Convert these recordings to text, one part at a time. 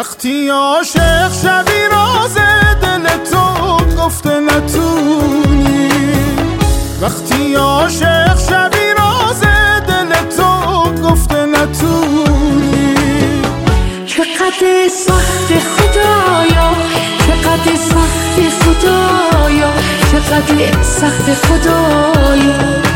وقتی عاشق شبی راز دل تو گفته نتونی، وقتی عاشق شبی راز دل تو گفته نتونی. چقدر سخت خدایا، چقدر سخت خدایا، چقدر سخت خدایا،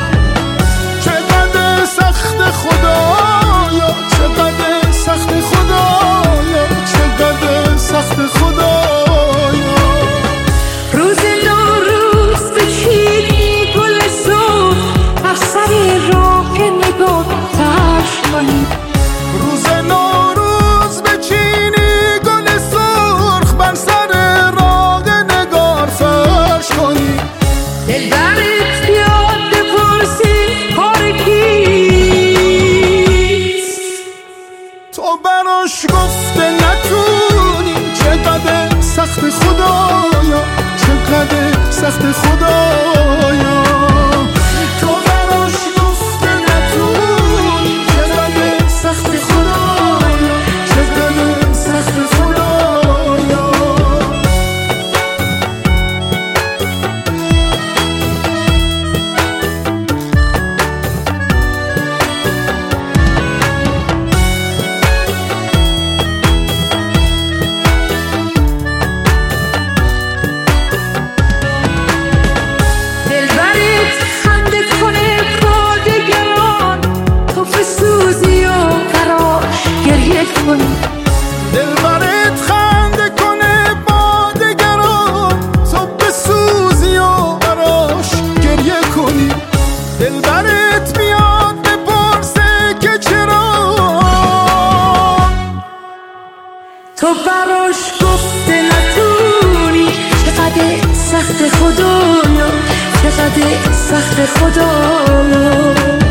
چقدر سخت خدایا، چقدر سخت خدایا، چقدر سخت خدایا. روز نوروز بچینی گل سرخ بر سر راه نگار فرش کنی، روز نوروز بچینی گل سرخ بر سر راه نگار فرش کنی. دلبرت بیاد بپرسی کار کیست، تو براش گفته نتونی. چقدر سخت خدایا، چقدر سخت خدایا. تو براش گفته نتونی. چقدر سخت خدایا، چقدر سخت خدایا. دلبرت خنده کنه با دگران، تو بسوزی و براش گریه کنی. دلبرت میاد بپرسه که چرا تو براش گفته نتونی. چقدر سخت خدایا، چقدر سخت خدایا.